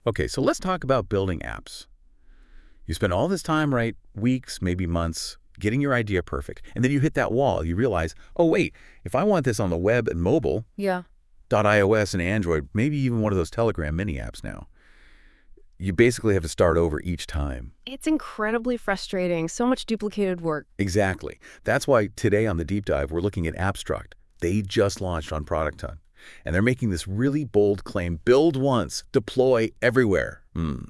Okay, so let's talk about building apps. You spend all this time, right, weeks, maybe months, getting your idea perfect. And then you hit that wall. You realize, oh, wait, if I want this on the web and mobile, Yeah. .iOS and Android, maybe even one of those Telegram mini apps now, you basically have to start over each time. It's incredibly frustrating. So much duplicated work. Exactly. That's why today on the Deep Dive, we're looking at Abstract. They just launched on Product Hunt. And they're making this really bold claim, build once, deploy everywhere.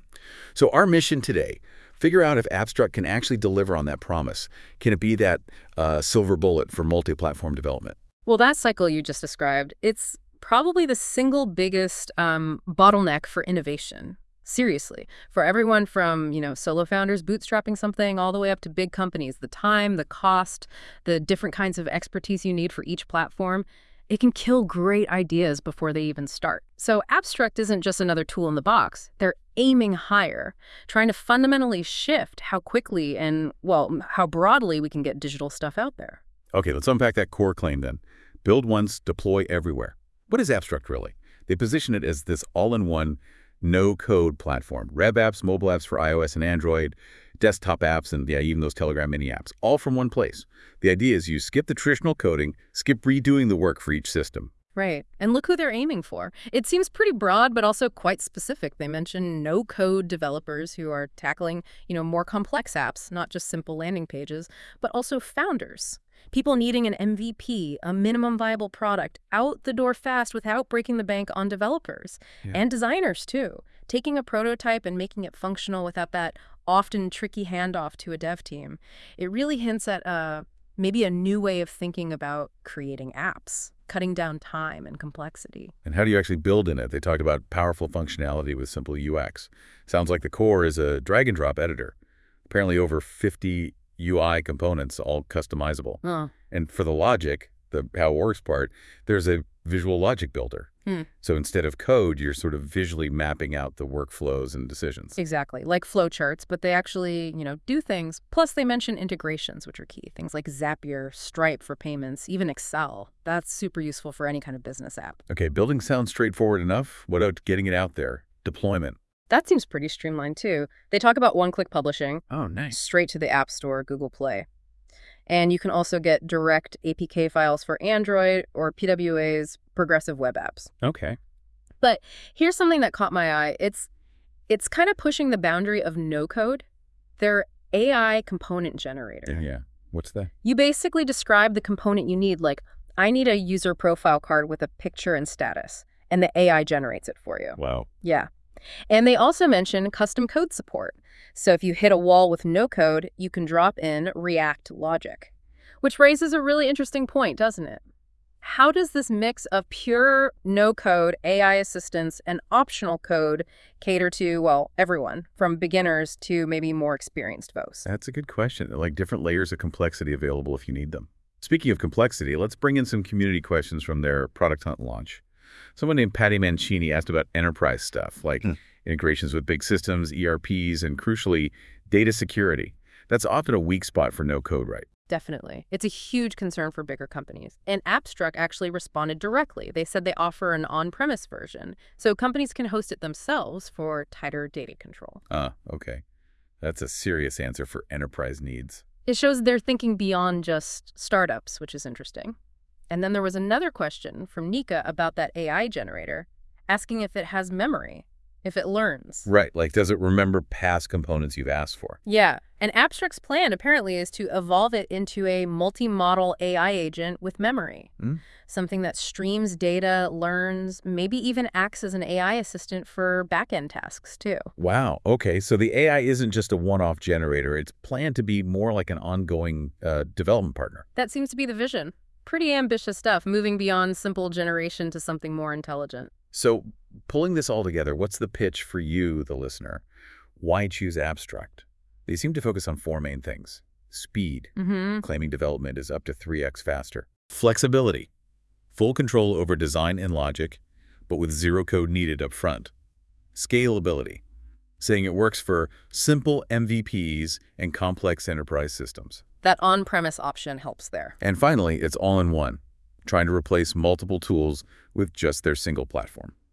So our mission today, figure out if Abstract can actually deliver on that promise. Can it be that silver bullet for multi-platform development? Well, that cycle you just described, it's probably the single biggest bottleneck for innovation. Seriously, for everyone from, solo founders bootstrapping something all the way up to big companies, the time, the cost, the different kinds of expertise you need for each platform, it can kill great ideas before they even start. So Abstract isn't just another tool in the box. They're aiming higher, trying to fundamentally shift how quickly and, well, how broadly we can get digital stuff out there. Okay, let's unpack that core claim then. Build once, deploy everywhere. What is Abstract really? They position it as this all-in-one, no-code platform. Web apps, mobile apps for iOS and Android, desktop apps, and even those Telegram mini apps, all from one place. The idea is you skip the traditional coding, skip redoing the work for each system. Right. And look who they're aiming for. It seems pretty broad, but also quite specific. They mention no-code developers who are tackling, more complex apps, not just simple landing pages, but also founders. People needing an MVP, a minimum viable product, out the door fast without breaking the bank on developers. Yeah. And designers, too. Taking a prototype and making it functional without that often tricky handoff to a dev team. It really hints at maybe a new way of thinking about creating apps, cutting down time and complexity. And how do you actually build in it? They talked about powerful functionality with simple UX. Sounds like the core is a drag-and-drop editor. Apparently over 50 UI components, all customizable. And for the logic, the how it works part, there's a visual logic builder. So instead of code, you're sort of visually mapping out the workflows and decisions. Exactly, like flowcharts, but they actually, do things. Plus, they mention integrations, which are key. Things like Zapier, Stripe for payments, even Excel. That's super useful for any kind of business app. Okay, building sounds straightforward enough. What about getting it out there? Deployment. That seems pretty streamlined, too. They talk about one-click publishing. Oh, nice. Straight to the App Store, Google Play. And you can also get direct APK files for Android or PWA's progressive web apps. Okay. But here's something that caught my eye. It's kind of pushing the boundary of no-code. They're AI component generator. Yeah. What's that? You basically describe the component you need, like, I need a user profile card with a picture and status, and the AI generates it for you. Wow. Yeah. And they also mention custom code support. So if you hit a wall with no code, you can drop in React logic, which raises a really interesting point, doesn't it? How does this mix of pure no-code AI assistance and optional code cater to, well, everyone, from beginners to maybe more experienced folks? That's a good question. Like different layers of complexity available if you need them. Speaking of complexity, let's bring in some community questions from their Product Hunt launch. Someone named Patty Mancini asked about enterprise stuff, like integrations with big systems, ERPs, and crucially, data security. That's often a weak spot for no-code, right? Definitely. It's a huge concern for bigger companies. And Abstract actually responded directly. They said they offer an on-premise version, so companies can host it themselves for tighter data control. Okay. That's a serious answer for enterprise needs. It shows they're thinking beyond just startups, which is interesting. And then there was another question from Nika about that AI generator, asking if it has memory, if it learns. Right, like does it remember past components you've asked for? Yeah, and Abstract's plan apparently is to evolve it into a multi-model AI agent with memory. Something that streams data, learns, maybe even acts as an AI assistant for back-end tasks too. Wow, okay, so the AI isn't just a one-off generator. It's planned to be more like an ongoing development partner. That seems to be the vision. Pretty ambitious stuff, moving beyond simple generation to something more intelligent. So pulling this all together, what's the pitch for you, the listener? Why choose Abstract? They seem to focus on four main things. Speed, claiming development is up to 3x faster. Flexibility, full control over design and logic, but with zero code needed up front. Scalability, saying it works for simple MVPs and complex enterprise systems. That on-premise option helps there. And finally, it's all in one, trying to replace multiple tools with just their single platform.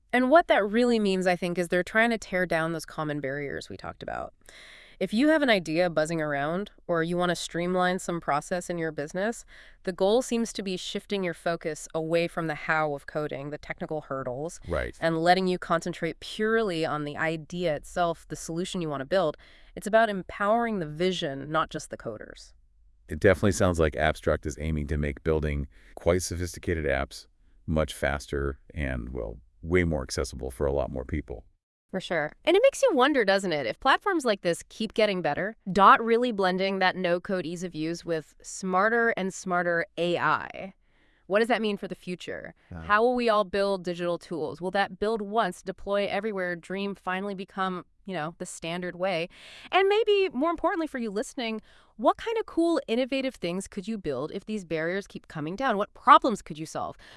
And what that really means, I think, is they're trying to tear down those common barriers we talked about. If you have an idea buzzing around, or you want to streamline some process in your business, the goal seems to be shifting your focus away from the how of coding, the technical hurdles, Right. and letting you concentrate purely on the idea itself, the solution you want to build. It's about empowering the vision, not just the coders. It definitely sounds like Abstract is aiming to make building quite sophisticated apps much faster and, well, way more accessible for a lot more people. For sure. And it makes you wonder, doesn't it, if platforms like this keep getting better, Dot really blending that no-code ease of use with smarter and smarter AI. What does that mean for the future? Yeah. How will we all build digital tools? Will that build once, deploy everywhere dream finally become, the standard way? And maybe more importantly for you listening, what kind of cool, innovative things could you build if these barriers keep coming down? What problems could you solve?